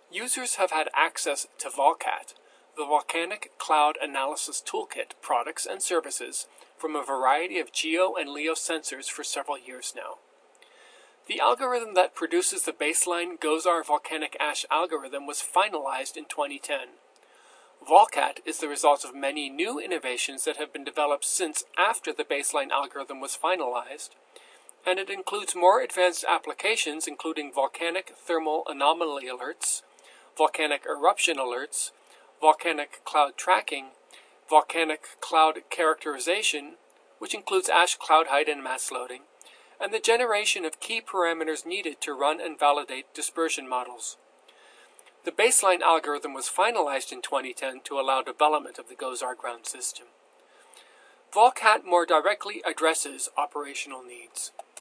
Users have had access to Volcat, the Volcanic Cloud Analysis Toolkit products and services from a variety of GEO and LEO sensors for several years now. The algorithm that produces the baseline Gozar volcanic ash algorithm was finalized in 2010. Volcat is the result of many new innovations that have been developed since after the baseline algorithm was finalized, and it includes more advanced applications including volcanic thermal anomaly alerts, volcanic eruption alerts, volcanic cloud tracking, volcanic cloud characterization, which includes ash cloud height and mass loading, and the generation of key parameters needed to run and validate dispersion models. The baseline algorithm was finalized in 2010 to allow development of the Gozar ground system. Volcat more directly addresses operational needs.